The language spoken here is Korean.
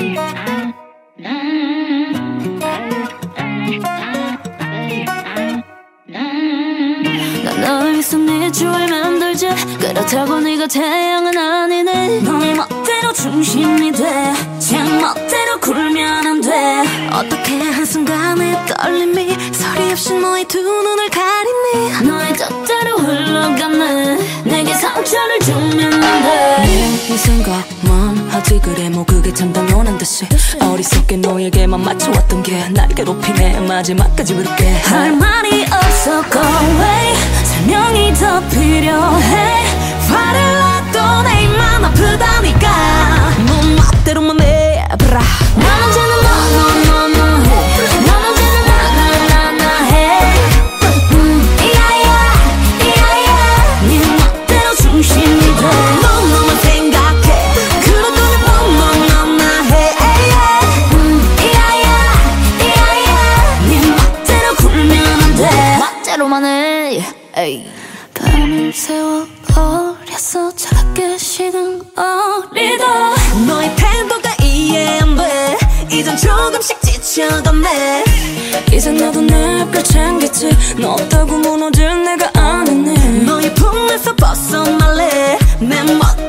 난 널 위해서 네 주얼 만들지. 그렇다고 네가 태양은 아니네. 너의 멋대로 중심이 돼. 제 멋대로 굴면 안 돼. 어떻게 한순간의 떨림이 소리 없이 너의 두 눈을 가리니. 너의 뜻대로 흘러가네. 내게 상처를 주면 안 돼. 네 생각만 하지. 그래 뭐 그게 참 당연한 듯이 어리석게 너에게만 맞춰왔던 게 날 괴롭히네. 마지막까지 부를게. 할 말이 없어 go away. 설명이 더 필요해. 화를 놔도 내 입만 아프다니까. 넌 멋대로만 해봐라. 난 언제나 너너너너 해. 난 언제나 나나나나 해. 이야야 이야야. 네 멋대로 중심이 돼. 너만 생각해. 그렇다면 너너너나 해. 이야야 이야야. 네 멋대로 굴면 안 돼. 멋대로만 해. 에이. 밤을 새워 버렸어. 차갑게 식은 어리다. 너의 태도가 이해 안 돼. 이젠 조금씩 지쳐가네. 이제 나도 내 걸 챙겼지. 너 없다고 무너질 내가 아니네. 너의 품에서 벗어날래. 내 멋